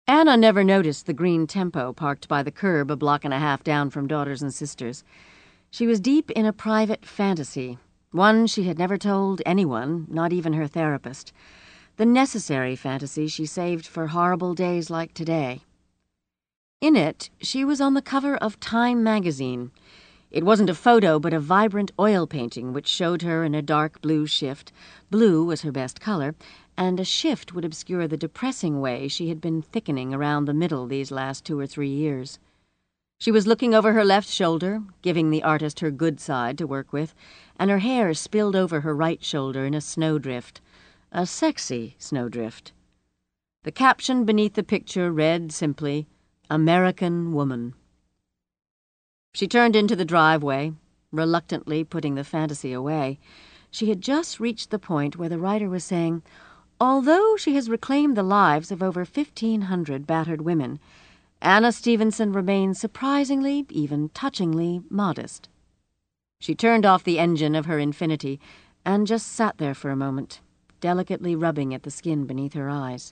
Anna never noticed the green Tempo parked by the curb a block and a half down from Daughters and Sisters. She was deep in a private fantasy, one she had never told anyone, not even her therapist. The necessary fantasy she saved for horrible days like today. In it, she was on the cover of Time magazine. It wasn't a photo, but a vibrant oil painting which showed her in a dark blue shift. Blue was her best color, and a shift would obscure the depressing way she had been thickening around the middle these last 2 or 3 years. She was looking over her left shoulder, giving the artist her good side to work with, and her hair spilled over her right shoulder in a snowdrift. A sexy snowdrift. The caption beneath the picture read simply, "American Woman." She turned into the driveway, reluctantly putting the fantasy away. She had just reached the point where the writer was saying, although she has reclaimed the lives of over 1,500 battered women, Anna Stevenson remains surprisingly, even touchingly, modest. She turned off the engine of her Infiniti and just sat there for a moment, delicately rubbing at the skin beneath her eyes.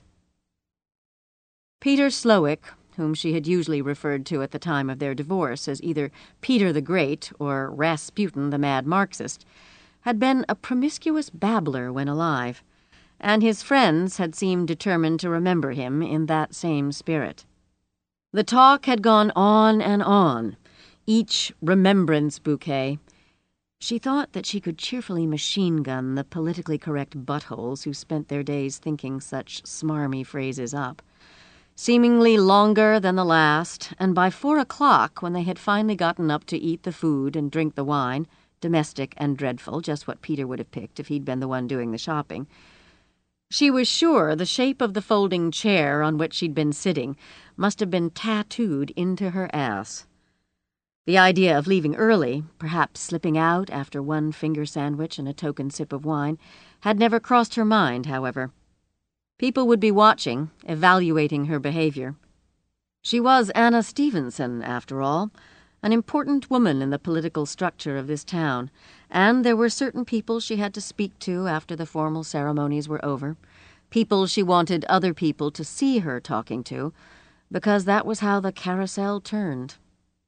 Peter Slowick, whom she had usually referred to at the time of their divorce as either Peter the Great or Rasputin the Mad Marxist, had been a promiscuous babbler when alive, and his friends had seemed determined to remember him in that same spirit. The talk had gone on and on, each remembrance bouquet. She thought that she could cheerfully machine-gun the politically correct buttholes who spent their days thinking such smarmy phrases up. Seemingly longer than the last, and by 4 o'clock, when they had finally gotten up to eat the food and drink the wine, domestic and dreadful, just what Peter would have picked if he'd been the one doing the shopping, she was sure the shape of the folding chair on which she'd been sitting must have been tattooed into her ass. The idea of leaving early, perhaps slipping out after one finger sandwich and a token sip of wine, had never crossed her mind, however. People would be watching, evaluating her behavior. She was Anna Stevenson, after all, an important woman in the political structure of this town, and there were certain people she had to speak to after the formal ceremonies were over, people she wanted other people to see her talking to, because that was how the carousel turned.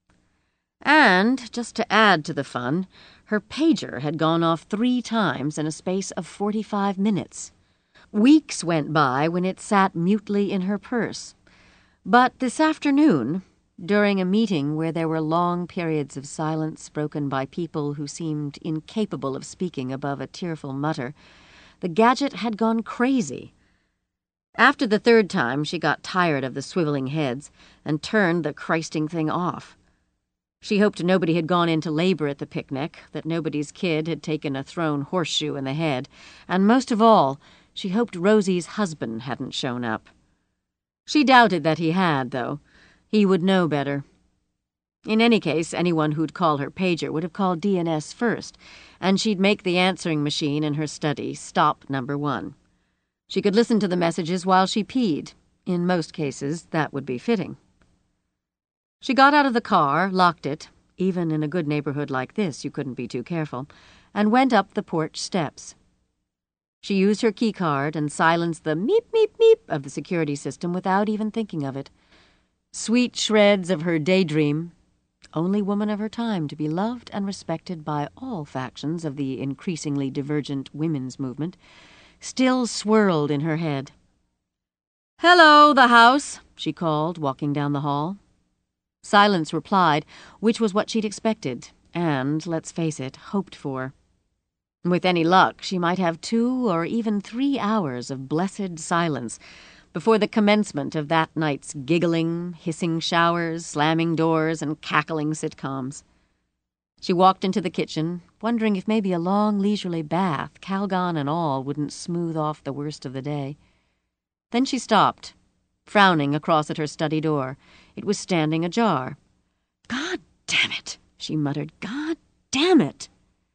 And, just to add to the fun, her pager had gone off 3 times in a space of 45 minutes. Weeks went by when it sat mutely in her purse. But this afternoon, during a meeting where there were long periods of silence broken by people who seemed incapable of speaking above a tearful mutter, the gadget had gone crazy. After the 3rd time, she got tired of the swiveling heads and turned the Christing thing off. She hoped nobody had gone into labor at the picnic, that nobody's kid had taken a thrown horseshoe in the head, and most of all, she hoped Rosie's husband hadn't shown up. She doubted that he had, though. He would know better. In any case, anyone who'd call her pager would have called DNS first, and she'd make the answering machine in her study stop number 1. She could listen to the messages while she peed. In most cases, that would be fitting. She got out of the car, locked it, even in a good neighborhood like this you couldn't be too careful, and went up the porch steps. She used her keycard and silenced the meep, meep, meep of the security system without even thinking of it. Sweet shreds of her daydream, only woman of her time to be loved and respected by all factions of the increasingly divergent women's movement, still swirled in her head. "Hello, the house," she called, walking down the hall. Silence replied, which was what she'd expected, and, let's face it, hoped for. With any luck, she might have 2 or even 3 hours of blessed silence before the commencement of that night's giggling, hissing showers, slamming doors, and cackling sitcoms. She walked into the kitchen, wondering if maybe a long, leisurely bath, Calgon and all, wouldn't smooth off the worst of the day. Then she stopped, frowning across at her study door. It was standing ajar. "God damn it," she muttered. "God damn it."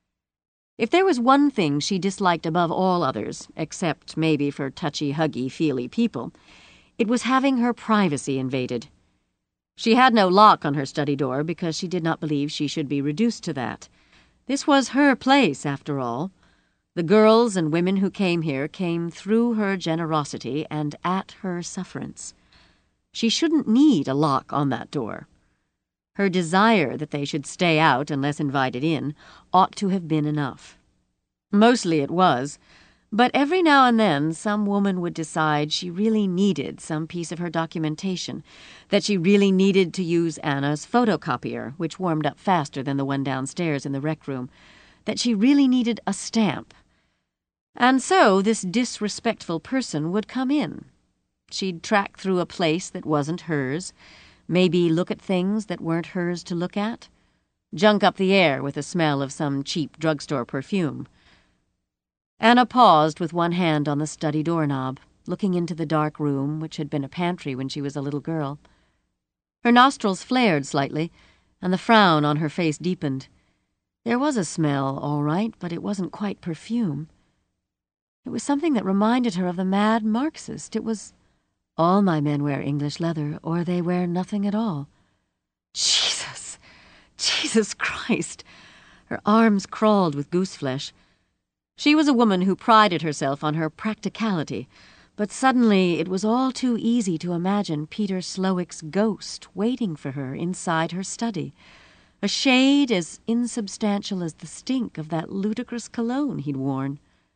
If there was one thing she disliked above all others, except maybe for touchy-huggy, feely people, it was having her privacy invaded. She had no lock on her study door because she did not believe she should be reduced to that. This was her place, after all. The girls and women who came here came through her generosity and at her sufferance. She shouldn't need a lock on that door. Her desire that they should stay out unless invited in ought to have been enough. Mostly it was, but every now and then some woman would decide she really needed some piece of her documentation, that she really needed to use Anna's photocopier, which warmed up faster than the one downstairs in the rec room, that she really needed a stamp. And so this disrespectful person would come in. She'd track through a place that wasn't hers, maybe look at things that weren't hers to look at, junk up the air with the smell of some cheap drugstore perfume. Anna paused with one hand on the study doorknob, looking into the dark room which had been a pantry when she was a little girl. Her nostrils flared slightly, and the frown on her face deepened. There was a smell, all right, but it wasn't quite perfume. It was something that reminded her of the mad Marxist. It was, "All my men wear English leather, or they wear nothing at all." Jesus! Jesus Christ! Her arms crawled with gooseflesh. She was a woman who prided herself on her practicality, but suddenly it was all too easy to imagine Peter Slowick's ghost waiting for her inside her study, a shade as insubstantial as the stink of that ludicrous cologne he'd worn.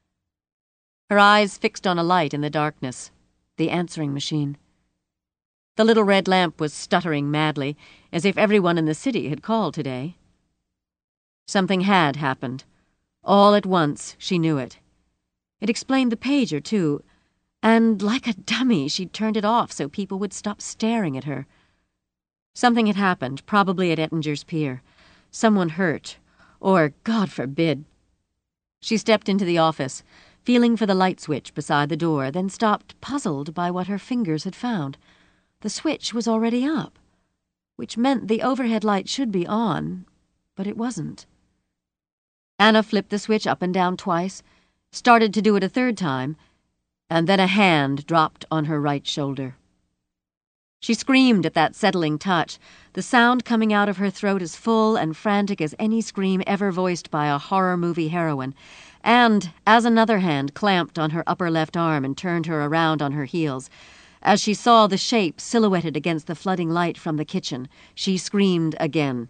Her eyes fixed on a light in the darkness, the answering machine. The little red lamp was stuttering madly, as if everyone in the city had called today. Something had happened. All at once, she knew it. It explained the pager, too, and like a dummy, she'd turned it off so people would stop staring at her. Something had happened, probably at Ettinger's Pier. Someone hurt, or, God forbid. She stepped into the office, feeling for the light switch beside the door, then stopped, puzzled by what her fingers had found. The switch was already up, which meant the overhead light should be on, but it wasn't. Anna flipped the switch up and down twice, started to do it a third time, and then a hand dropped on her right shoulder. She screamed at that settling touch, the sound coming out of her throat as full and frantic as any scream ever voiced by a horror movie heroine, and as another hand clamped on her upper left arm and turned her around on her heels, as she saw the shape silhouetted against the flooding light from the kitchen, she screamed again.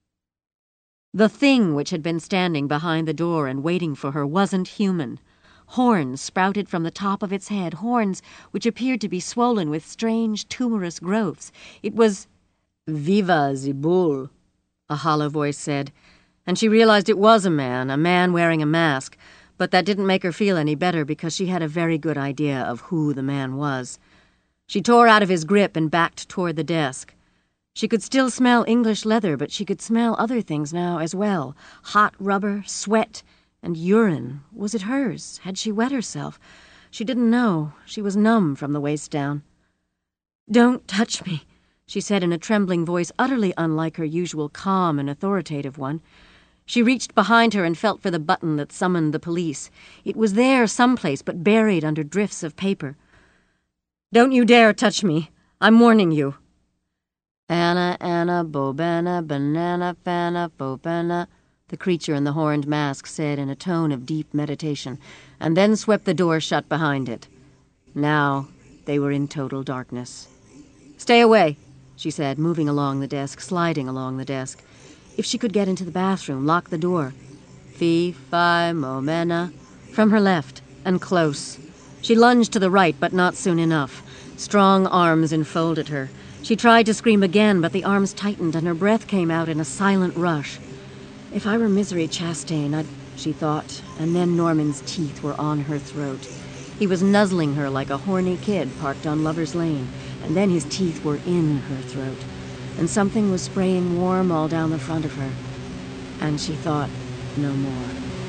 The thing which had been standing behind the door and waiting for her wasn't human. Horns sprouted from the top of its head, horns which appeared to be swollen with strange tumorous growths. It was "Viva the Bull," a hollow voice said, and she realized it was a man wearing a mask, but that didn't make her feel any better because she had a very good idea of who the man was. She tore out of his grip and backed toward the desk. She could still smell English leather, but she could smell other things now as well. Hot rubber, sweat, and urine. Was it hers? Had she wet herself? She didn't know. She was numb from the waist down. "Don't touch me," she said in a trembling voice utterly unlike her usual calm and authoritative one. She reached behind her and felt for the button that summoned the police. It was there someplace, but buried under drifts of paper. "Don't you dare touch me. I'm warning you." "Anna, Anna, Bobana, banana, fana, Bobana," the creature in the horned mask said in a tone of deep meditation, and then swept the door shut behind it. Now they were in total darkness. "Stay away," she said, moving along the desk, sliding along the desk. If she could get into the bathroom, lock the door. Fee, fi, mo, mena. From her left, and close. She lunged to the right, but not soon enough. Strong arms enfolded her. She tried to scream again, but the arms tightened and her breath came out in a silent rush. If I were Misery Chastain, she thought, and then Norman's teeth were on her throat. He was nuzzling her like a horny kid parked on Lover's Lane, and then his teeth were in her throat, and something was spraying warm all down the front of her, and she thought no more.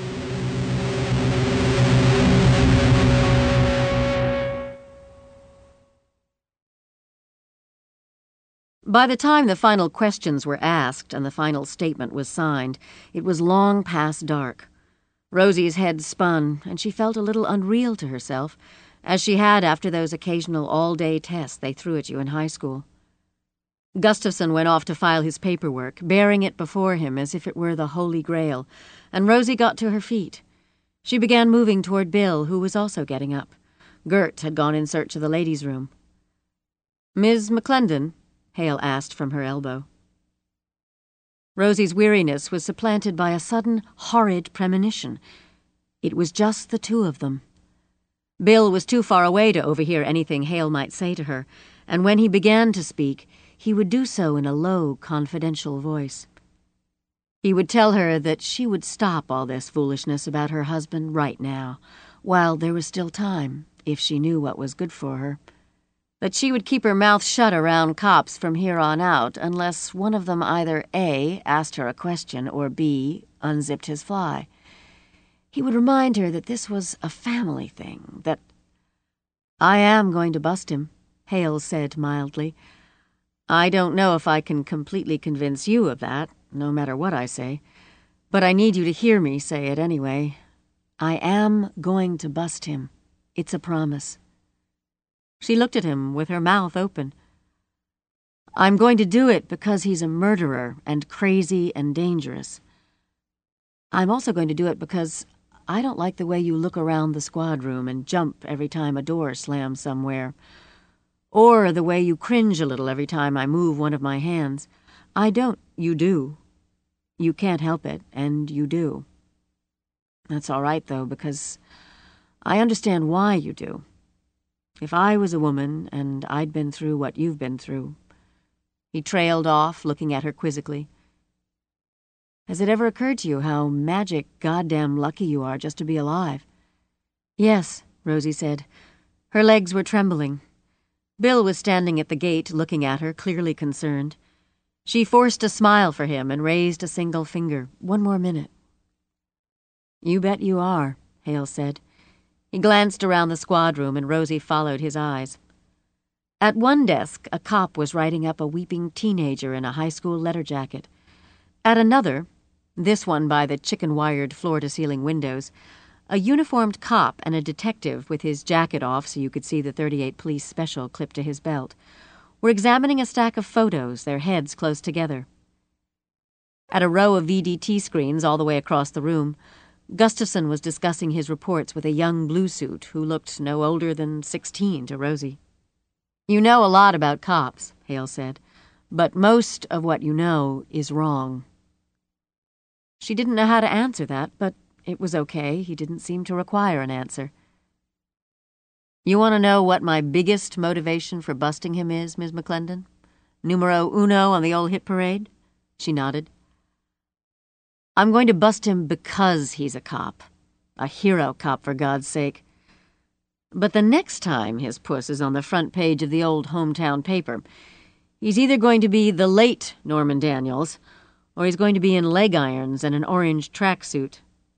By the time the final questions were asked and the final statement was signed, it was long past dark. Rosie's head spun, and she felt a little unreal to herself, as she had after those occasional all-day tests they threw at you in high school. Gustafson went off to file his paperwork, bearing it before him as if it were the Holy Grail, and Rosie got to her feet. She began moving toward Bill, who was also getting up. Gert had gone in search of the ladies' room. "Ms. McClendon?" Hale asked from her elbow. Rosie's weariness was supplanted by a sudden, horrid premonition. It was just the two of them. Bill was too far away to overhear anything Hale might say to her, and when he began to speak, he would do so in a low, confidential voice. He would tell her that she would stop all this foolishness about her husband right now, while there was still time, if she knew what was good for her. That she would keep her mouth shut around cops from here on out unless one of them either A, asked her a question, or B, unzipped his fly. He would remind her that this was a family thing, that... "I am going to bust him," Hale said mildly. "I don't know if I can completely convince you of that, no matter what I say, but I need you to hear me say it anyway. I am going to bust him. It's a promise." She looked at him with her mouth open. "I'm going to do it because he's a murderer and crazy and dangerous. I'm also going to do it because I don't like the way you look around the squad room and jump every time a door slams somewhere, or the way you cringe a little every time I move one of my hands. I don't. You do. You can't help it, and you do. That's all right, though, because I understand why you do. If I was a woman and I'd been through what you've been through..." He trailed off, looking at her quizzically. "Has it ever occurred to you how magic goddamn lucky you are just to be alive?" "Yes," Rosie said. Her legs were trembling. Bill was standing at the gate looking at her, clearly concerned. She forced a smile for him and raised a single finger. "One more minute." "You bet you are," Hale said. He glanced around the squad room and Rosie followed his eyes. At one desk, a cop was writing up a weeping teenager in a high school letter jacket. At another, this one by the chicken-wired floor-to-ceiling windows, a uniformed cop and a detective with his jacket off so you could see the 38 Police Special clipped to his belt, were examining a stack of photos, their heads close together. At a row of VDT screens all the way across the room, Gustafson was discussing his reports with a young bluesuit who looked no older than 16 to Rosie. "You know a lot about cops," Hale said, "but most of what you know is wrong." She didn't know how to answer that, but it was okay. He didn't seem to require an answer. "You want to know what my biggest motivation for busting him is, Ms. McClendon? Numero uno on the old hit parade?" She nodded. "I'm going to bust him because he's a cop. A hero cop, for God's sake. But the next time his puss is on the front page of the old hometown paper, he's either going to be the late Norman Daniels, or he's going to be in leg irons and an orange tracksuit."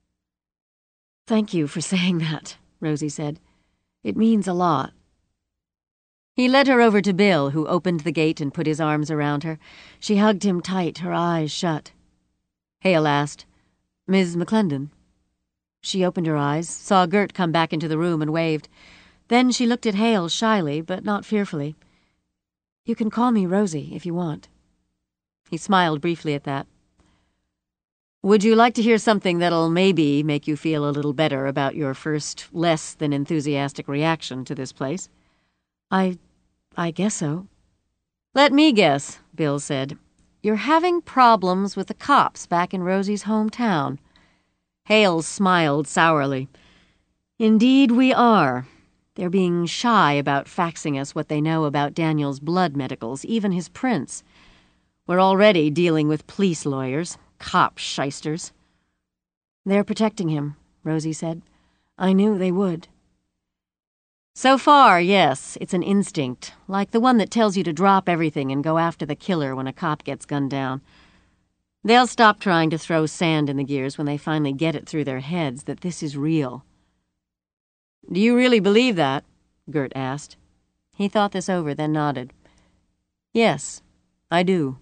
"Thank you for saying that," Rosie said. "It means a lot." He led her over to Bill, who opened the gate and put his arms around her. She hugged him tight, her eyes shut. Hale asked, "Ms. McClendon?" She opened her eyes, saw Gert come back into the room and waved. Then she looked at Hale shyly, but not fearfully. "You can call me Rosie if you want." He smiled briefly at that. "Would you like to hear something that'll maybe make you feel a little better about your first less than enthusiastic reaction to this place?" I guess so." "Let me guess," Bill said. "You're having problems with the cops back in Rosie's hometown." Hale smiled sourly. "Indeed we are. They're being shy about faxing us what they know about Daniel's blood medicals, even his prints. We're already dealing with police lawyers, cop shysters." "They're protecting him," Rosie said. "I knew they would." "So far, yes, it's an instinct, like the one that tells you to drop everything and go after the killer when a cop gets gunned down. They'll stop trying to throw sand in the gears when they finally get it through their heads that this is real." "Do you really believe that?" Gert asked. He thought this over, then nodded. "Yes, I do."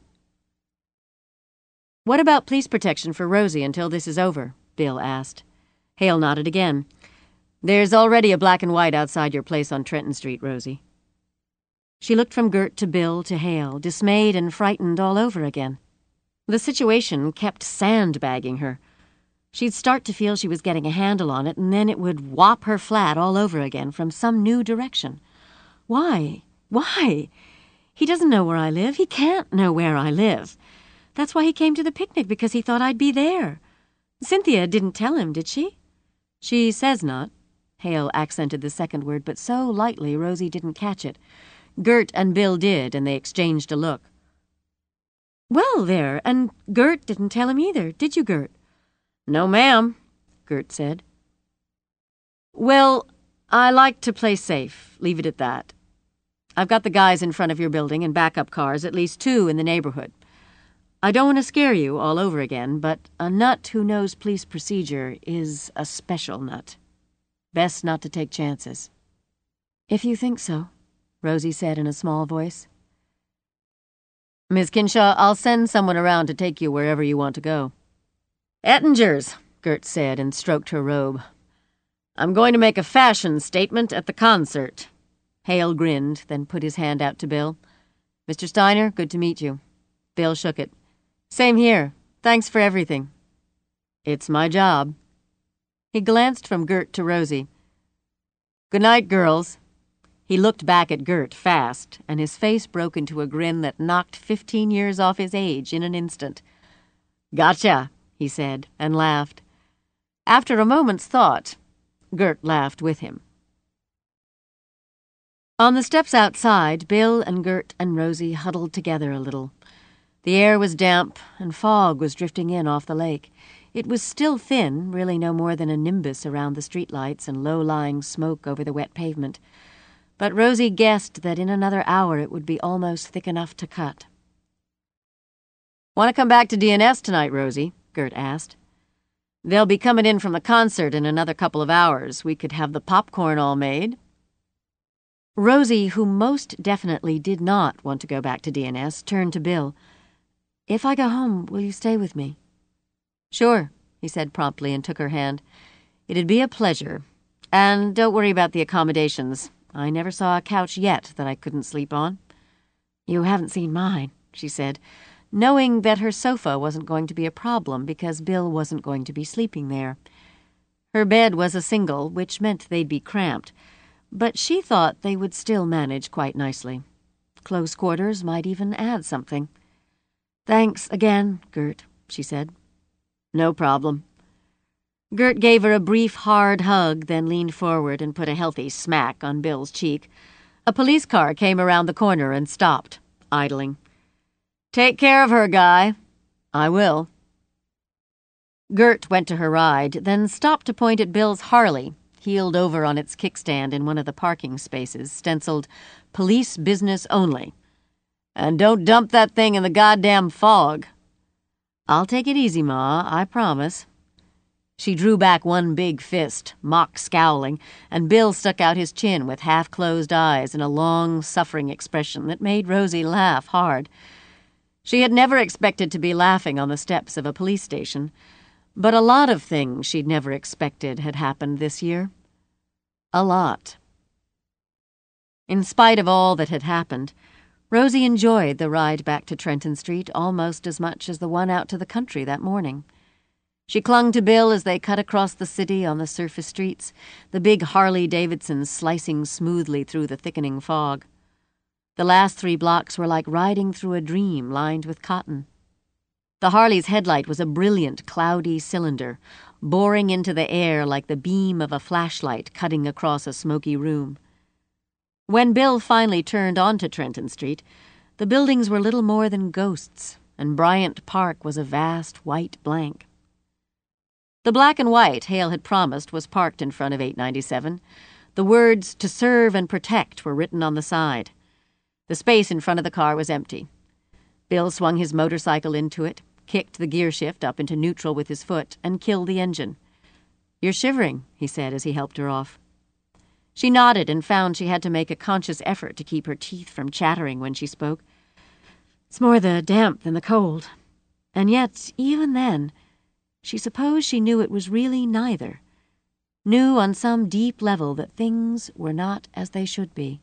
"What about police protection for Rosie until this is over?" Bill asked. Hale nodded again. "There's already a black and white outside your place on Trenton Street, Rosie." She looked from Gert to Bill to Hale, dismayed and frightened all over again. The situation kept sandbagging her. She'd start to feel she was getting a handle on it, and then it would whop her flat all over again from some new direction. Why? Why? He doesn't know where I live. He can't know where I live. That's why he came to the picnic, because he thought I'd be there. Cynthia didn't tell him, did she? She says not. Hale accented the second word, but so lightly Rosie didn't catch it. Gert and Bill did, and they exchanged a look. Well, there, and Gert didn't tell him either, did you, Gert? No, ma'am, Gert said. Well, I like to play safe, leave it at that. I've got the guys in front of your building and backup cars, at least 2 in the neighborhood. I don't want to scare you all over again, but a nut who knows police procedure is a special nut. Best not to take chances. If you think so, Rosie said in a small voice. Miss Kinshaw, I'll send someone around to take you wherever you want to go. Ettinger's, Gert said and stroked her robe. I'm going to make a fashion statement at the concert. Hale grinned, then put his hand out to Bill. Mr. Steiner, good to meet you. Bill shook it. Same here. Thanks for everything. It's my job. He glanced from Gert to Rosie. Good night, girls. He looked back at Gert fast, and his face broke into a grin that knocked 15 years off his age in an instant. Gotcha, he said, and laughed. After a moment's thought, Gert laughed with him. On the steps outside, Bill and Gert and Rosie huddled together a little. The air was damp, and fog was drifting in off the lake. It was still thin, really no more than a nimbus around the streetlights and low-lying smoke over the wet pavement. But Rosie guessed that in another hour it would be almost thick enough to cut. Want to come back to DNS tonight, Rosie? Gert asked. They'll be coming in from the concert in another couple of hours. We could have the popcorn all made. Rosie, who most definitely did not want to go back to DNS, turned to Bill. If I go home, will you stay with me? Sure, he said promptly and took her hand. It'd be a pleasure. And don't worry about the accommodations. I never saw a couch yet that I couldn't sleep on. You haven't seen mine, she said, knowing that her sofa wasn't going to be a problem because Bill wasn't going to be sleeping there. Her bed was a single, which meant they'd be cramped, but she thought they would still manage quite nicely. Close quarters might even add something. Thanks again, Gert, she said. No problem. Gert gave her a brief, hard hug, then leaned forward and put a healthy smack on Bill's cheek. A police car came around the corner and stopped, idling. Take care of her, Guy. I will. Gert went to her ride, then stopped to point at Bill's Harley, heeled over on its kickstand in one of the parking spaces, stenciled, Police Business Only. And don't dump that thing in the goddamn fog. I'll take it easy, Ma, I promise. She drew back one big fist, mock scowling, and Bill stuck out his chin with half-closed eyes and a long, suffering expression that made Rosie laugh hard. She had never expected to be laughing on the steps of a police station, but a lot of things she'd never expected had happened this year. A lot. In spite of all that had happened, Rosie enjoyed the ride back to Trenton Street almost as much as the one out to the country that morning. She clung to Bill as they cut across the city on the surface streets, the big Harley-Davidsons slicing smoothly through the thickening fog. The last 3 blocks were like riding through a dream lined with cotton. The Harley's headlight was a brilliant, cloudy cylinder, boring into the air like the beam of a flashlight cutting across a smoky room. When Bill finally turned onto Trenton Street, the buildings were little more than ghosts, and Bryant Park was a vast white blank. The black and white Hale had promised was parked in front of 897. The words, "To serve and protect," were written on the side. The space in front of the car was empty. Bill swung his motorcycle into it, kicked the gear shift up into neutral with his foot, and killed the engine. "You're shivering," he said as he helped her off. She nodded and found she had to make a conscious effort to keep her teeth from chattering when she spoke. It's more the damp than the cold. And yet, even then, she supposed she knew it was really neither. Knew on some deep level that things were not as they should be.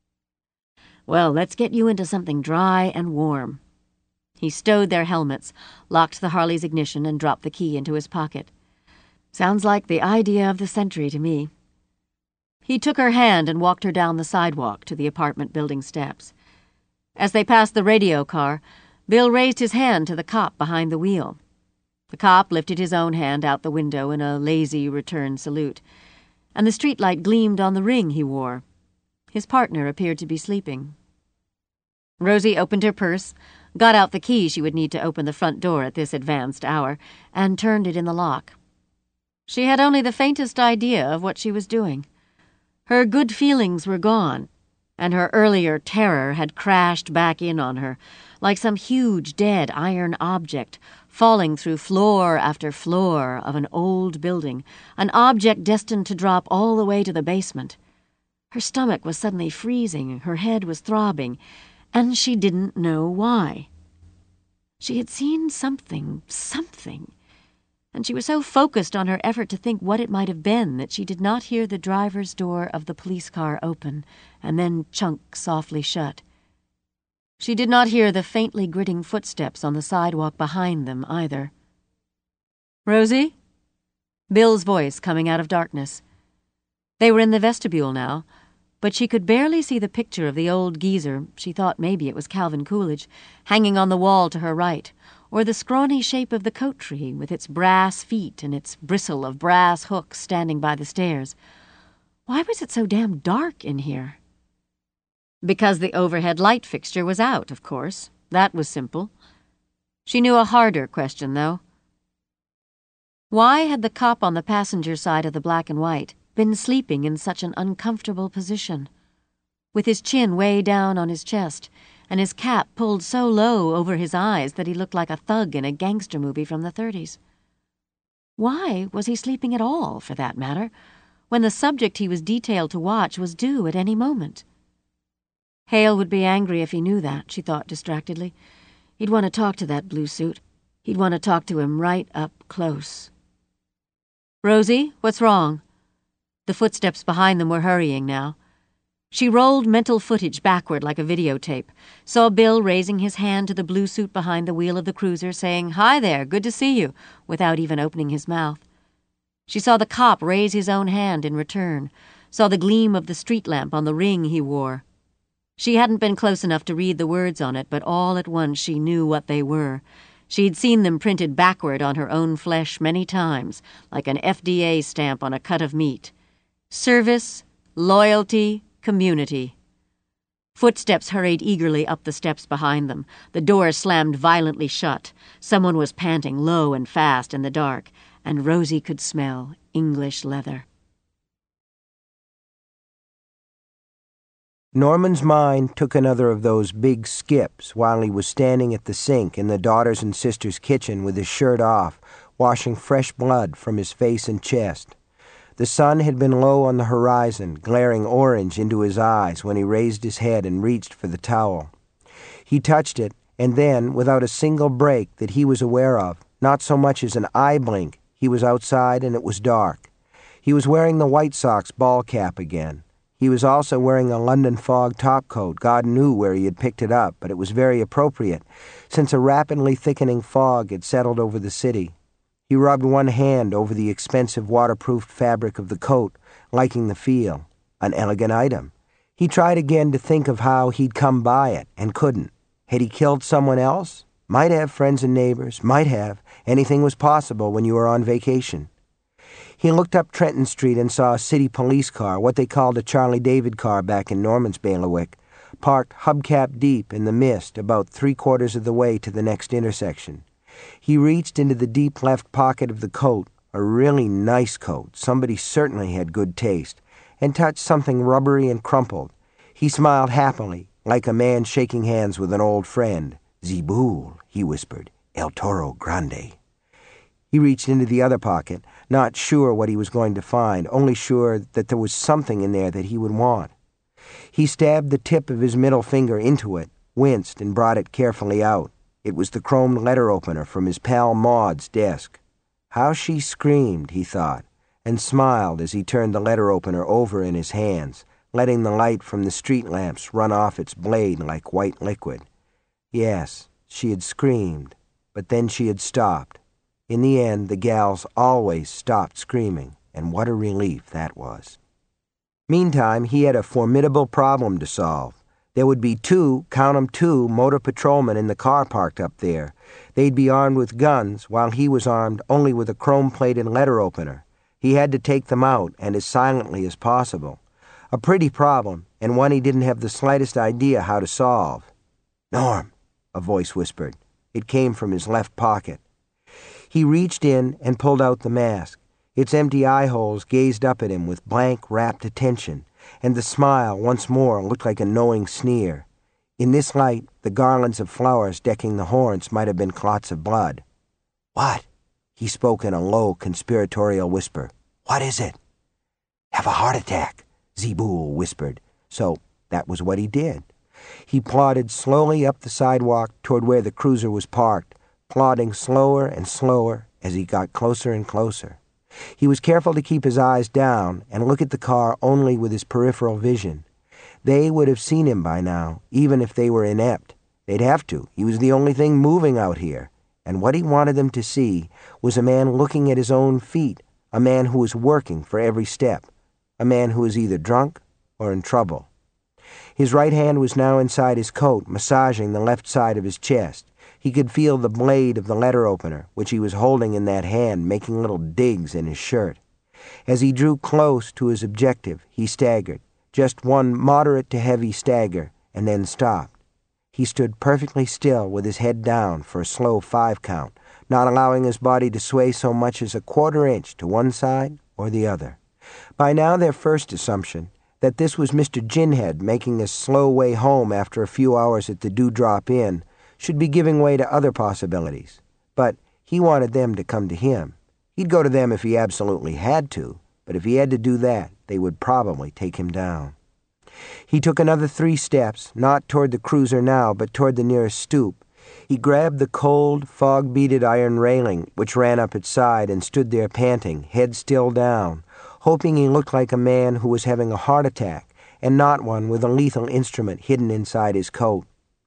Well, let's get you into something dry and warm. He stowed their helmets, locked the Harley's ignition, and dropped the key into his pocket. Sounds like the idea of the century to me. He took her hand and walked her down the sidewalk to the apartment building steps. As they passed the radio car, Bill raised his hand to the cop behind the wheel. The cop lifted his own hand out the window in a lazy return salute, and the streetlight gleamed on the ring he wore. His partner appeared to be sleeping. Rosie opened her purse, got out the key she would need to open the front door at this advanced hour, and turned it in the lock. She had only the faintest idea of what she was doing. Her good feelings were gone, and her earlier terror had crashed back in on her, like some huge dead iron object falling through floor after floor of an old building, an object destined to drop all the way to the basement. Her stomach was suddenly freezing, her head was throbbing, and she didn't know why. She had seen something, and she was so focused on her effort to think what it might have been that she did not hear the driver's door of the police car open and then chunk softly shut. She did not hear the faintly gritting footsteps on the sidewalk behind them, either. "Rosie?" Bill's voice coming out of darkness. They were in the vestibule now, but she could barely see the picture of the old geezer, she thought maybe it was Calvin Coolidge, hanging on the wall to her right, or the scrawny shape of the coat tree with its brass feet and its bristle of brass hooks standing by the stairs. Why was it so damn dark in here? Because the overhead light fixture was out, of course. That was simple. She knew a harder question, though. Why had the cop on the passenger side of the black and white been sleeping in such an uncomfortable position, with his chin way down on his chest and his cap pulled so low over his eyes that he looked like a thug in a gangster movie from the 30s? Why was he sleeping at all, for that matter, when the subject he was detailed to watch was due at any moment? Hale would be angry if he knew that, she thought distractedly. He'd want to talk to that blue suit. He'd want to talk to him right up close. "Rosie, what's wrong?" The footsteps behind them were hurrying now. She rolled mental footage backward like a videotape, saw Bill raising his hand to the blue suit behind the wheel of the cruiser, saying, "Hi there, good to see you," without even opening his mouth. She saw the cop raise his own hand in return, saw the gleam of the street lamp on the ring he wore. She hadn't been close enough to read the words on it, but all at once she knew what they were. She'd seen them printed backward on her own flesh many times, like an FDA stamp on a cut of meat. Service, loyalty, community. Footsteps hurried eagerly up the steps behind them. The door slammed violently shut. Someone was panting low and fast in the dark, and Rosie could smell English leather. Norman's mind took another of those big skips while he was standing at the sink in the daughters and sisters' kitchen with his shirt off, washing fresh blood from his face and chest. The sun had been low on the horizon, glaring orange into his eyes when he raised his head and reached for the towel. He touched it, and then, without a single break that he was aware of, not so much as an eye blink, he was outside and it was dark. He was wearing the White Sox ball cap again. He was also wearing a London fog topcoat. God knew where he had picked it up, but it was very appropriate, since a rapidly thickening fog had settled over the city. He rubbed one hand over the expensive waterproofed fabric of the coat, liking the feel. An elegant item. He tried again to think of how he'd come by it, and couldn't. Had he killed someone else? Might have, friends and neighbors. Might have. Anything was possible when you were on vacation. He looked up Trenton Street and saw a city police car, what they called a Charlie David car back in Norman's bailiwick, parked hubcap deep in the mist about 3/4 of the way to the next intersection. He reached into the deep left pocket of the coat, a really nice coat, somebody certainly had good taste, and touched something rubbery and crumpled. He smiled happily, like a man shaking hands with an old friend. "Zebul," he whispered, "El Toro Grande." He reached into the other pocket, not sure what he was going to find, only sure that there was something in there that he would want. He stabbed the tip of his middle finger into it, winced, and brought it carefully out. It was the chromed letter opener from his pal Maud's desk. How she screamed, he thought, and smiled as he turned the letter opener over in his hands, letting the light from the street lamps run off its blade like white liquid. Yes, she had screamed, but then she had stopped. In the end, the gals always stopped screaming, and what a relief that was. Meantime, he had a formidable problem to solve. There would be count 'em two, motor patrolmen in the car parked up there. They'd be armed with guns, while he was armed only with a chrome-plated letter opener. He had to take them out, and as silently as possible. A pretty problem, and one he didn't have the slightest idea how to solve. "Norm," a voice whispered. It came from his left pocket. He reached in and pulled out the mask. Its empty eye holes gazed up at him with blank, rapt attention, and the smile once more looked like a knowing sneer. In this light, the garlands of flowers decking the horns might have been clots of blood. "What?" He spoke in a low, conspiratorial whisper. "What is it?" "Have a heart attack," Zebul whispered. So that was what he did. He plodded slowly up the sidewalk toward where the cruiser was parked, plodding slower and slower as he got closer and closer. He was careful to keep his eyes down and look at the car only with his peripheral vision. They would have seen him by now, even if they were inept. They'd have to. He was the only thing moving out here. And what he wanted them to see was a man looking at his own feet, a man who was working for every step, a man who was either drunk or in trouble. His right hand was now inside his coat, massaging the left side of his chest. He could feel the blade of the letter opener, which he was holding in that hand, making little digs in his shirt. As he drew close to his objective, he staggered, just one moderate to heavy stagger, and then stopped. He stood perfectly still with his head down for a slow 5 count, not allowing his body to sway so much as a 1/4 inch to one side or the other. By now their first assumption, that this was Mr. Ginhead making his slow way home after a few hours at the Dewdrop Inn, should be giving way to other possibilities. But he wanted them to come to him. He'd go to them if he absolutely had to, but if he had to do that, they would probably take him down. He took another 3 steps, not toward the cruiser now, but toward the nearest stoop. He grabbed the cold, fog-beaded iron railing which ran up its side and stood there panting, head still down, hoping he looked like a man who was having a heart attack and not one with a lethal instrument hidden inside his coat.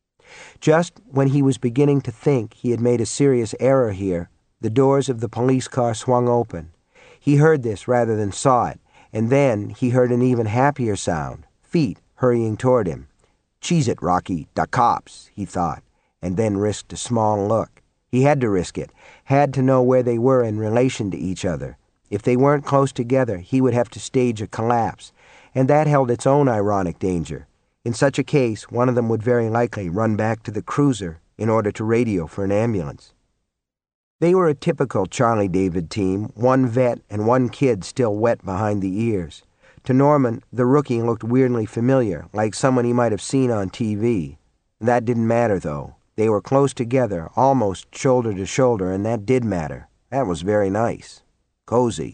Just when he was beginning to think he had made a serious error here, the doors of the police car swung open. He heard this rather than saw it, and then he heard an even happier sound, feet hurrying toward him. "Cheese it, Rocky, da cops," he thought, and then risked a small look. He had to risk it, had to know where they were in relation to each other. If they weren't close together, he would have to stage a collapse, and that held its own ironic danger. In such a case, one of them would very likely run back to the cruiser in order to radio for an ambulance. They were a typical Charlie David team, one vet and one kid still wet behind the ears. To Norman, the rookie looked weirdly familiar, like someone he might have seen on TV. That didn't matter, though. They were close together, almost shoulder to shoulder, and that did matter. That was very nice. Cozy.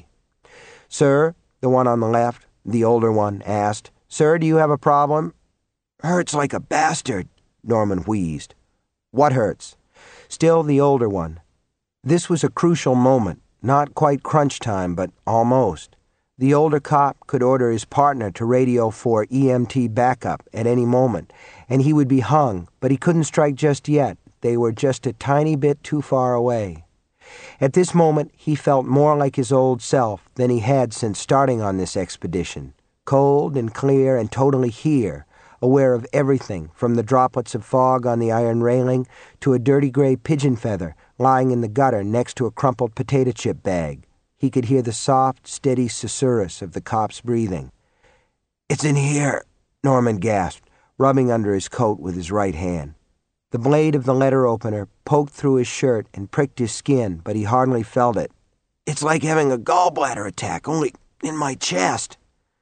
"Sir," the one on the left, the older one, asked, "Sir, do you have a problem?" "Hurts like a bastard," Norman wheezed. "What hurts?" Still the older one. This was a crucial moment, not quite crunch time, but almost. The older cop could order his partner to radio for EMT backup at any moment, and he would be hung, but he couldn't strike just yet. They were just a tiny bit too far away. At this moment, he felt more like his old self than he had since starting on this expedition, cold and clear and totally here, aware of everything, from the droplets of fog on the iron railing to a dirty gray pigeon feather lying in the gutter next to a crumpled potato chip bag. He could hear the soft, steady susurrus of the cop's breathing. "It's in here," Norman gasped, rubbing under his coat with his right hand. The blade of the letter opener poked through his shirt and pricked his skin, but he hardly felt it. "It's like having a gallbladder attack, only in my chest."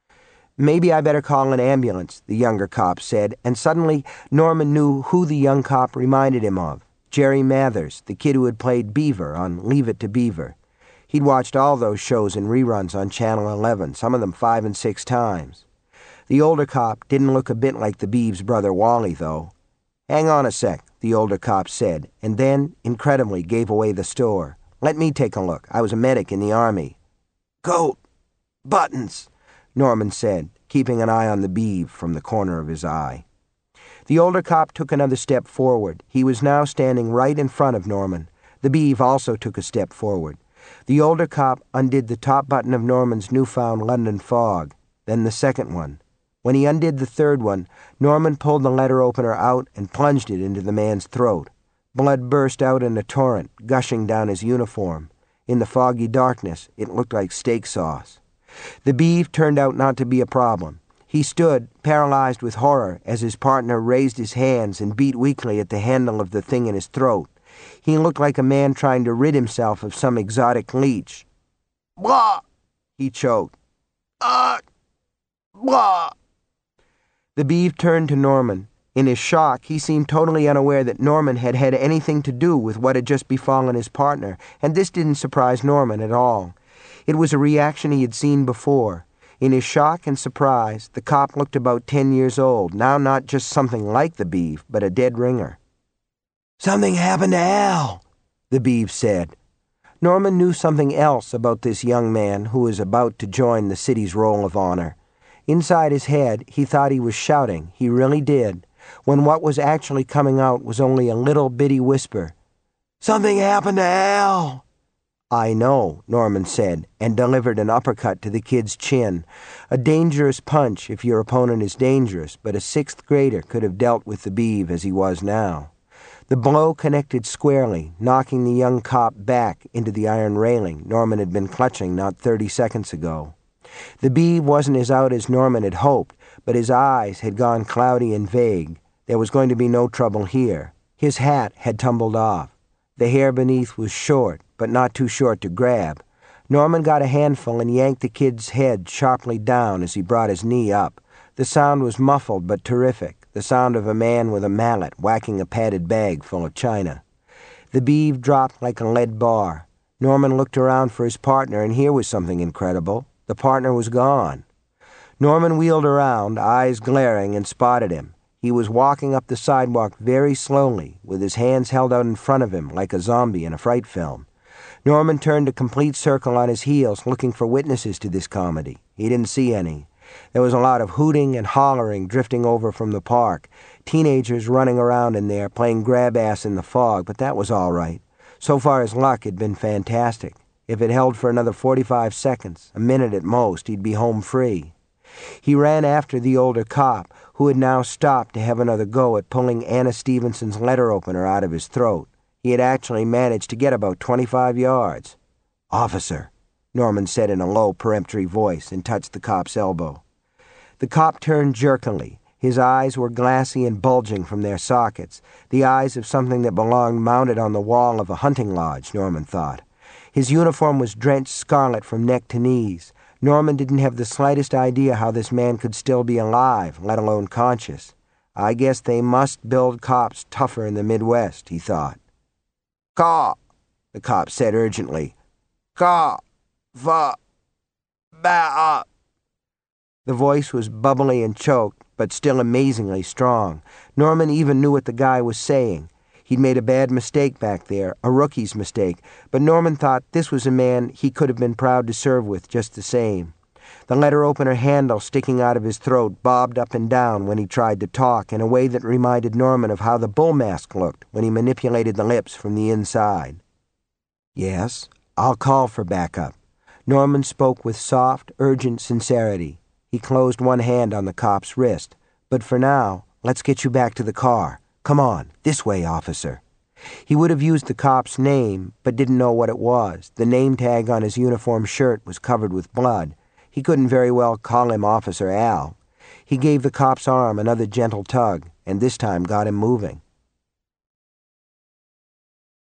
"Maybe I better call an ambulance," the younger cop said, and suddenly Norman knew who the young cop reminded him of. Jerry Mathers, the kid who had played Beaver on Leave It to Beaver. He'd watched all those shows in reruns on Channel 11, some of them 5 and 6 times. The older cop didn't look a bit like the Beeves' brother Wally, though. "Hang on a sec," the older cop said, and then, incredibly, gave away the store. "Let me take a look. I was a medic in the Army." "Coat. Buttons," Norman said, keeping an eye on the Beeve from the corner of his eye. The older cop took another step forward. He was now standing right in front of Norman. The Beeve also took a step forward. The older cop undid the top button of Norman's newfound London fog, then the second one. When he undid the third one, Norman pulled the letter opener out and plunged it into the man's throat. Blood burst out in a torrent, gushing down his uniform. In the foggy darkness, it looked like steak sauce. The beef turned out not to be a problem. He stood, paralyzed with horror, as his partner raised his hands and beat weakly at the handle of the thing in his throat. He looked like a man trying to rid himself of some exotic leech. "Blah!" he choked. Blah!" The beef turned to Norman. In his shock, he seemed totally unaware that Norman had had anything to do with what had just befallen his partner, and this didn't surprise Norman at all. It was a reaction he had seen before. In his shock and surprise, the cop looked about 10 years old, now not just something like the beef, but a dead ringer. "Something happened to Al," the beef said. Norman knew something else about this young man who was about to join the city's roll of honor. Inside his head, he thought he was shouting, he really did, when what was actually coming out was only a little bitty whisper. "Something happened to Al." "I know," Norman said, and delivered an uppercut to the kid's chin. A dangerous punch if your opponent is dangerous, but a sixth grader could have dealt with the beeve as he was now. The blow connected squarely, knocking the young cop back into the iron railing Norman had been clutching not 30 seconds ago. The beeve wasn't as out as Norman had hoped, but his eyes had gone cloudy and vague. There was going to be no trouble here. His hat had tumbled off. The hair beneath was short, but not too short to grab. Norman got a handful and yanked the kid's head sharply down as he brought his knee up. The sound was muffled but terrific, the sound of a man with a mallet whacking a padded bag full of china. The beeve dropped like a lead bar. Norman looked around for his partner, and here was something incredible. The partner was gone. Norman wheeled around, eyes glaring, and spotted him. He was walking up the sidewalk very slowly, with his hands held out in front of him like a zombie in a fright film. Norman turned a complete circle on his heels, looking for witnesses to this comedy. He didn't see any. There was a lot of hooting and hollering drifting over from the park, teenagers running around in there, playing grab-ass in the fog, but that was all right. So far his luck had been fantastic. If it held for another 45 seconds, a minute at most, he'd be home free. He ran after the older cop, who had now stopped to have another go at pulling Anna Stevenson's letter opener out of his throat. He had actually managed to get about 25 yards. "Officer," Norman said in a low, peremptory voice, and touched the cop's elbow. The cop turned jerkily. His eyes were glassy and bulging from their sockets, the eyes of something that belonged mounted on the wall of a hunting lodge, Norman thought. His uniform was drenched scarlet from neck to knees. Norman didn't have the slightest idea how this man could still be alive, let alone conscious. I guess they must build cops tougher in the Midwest, he thought. "Cop," the cop said urgently. "Cop, back up." The voice was bubbly and choked, but still amazingly strong. Norman even knew what the guy was saying. He'd made a bad mistake back there, a rookie's mistake, but Norman thought this was a man he could have been proud to serve with just the same. The letter opener handle sticking out of his throat bobbed up and down when he tried to talk in a way that reminded Norman of how the bull mask looked when he manipulated the lips from the inside. "Yes, I'll call for backup." Norman spoke with soft, urgent sincerity. He closed one hand on the cop's wrist. "But for now, let's get you back to the car. Come on, this way, officer." He would have used the cop's name, but didn't know what it was. The name tag on his uniform shirt was covered with blood. He couldn't very well call him Officer Al. He gave the cop's arm another gentle tug, and this time got him moving.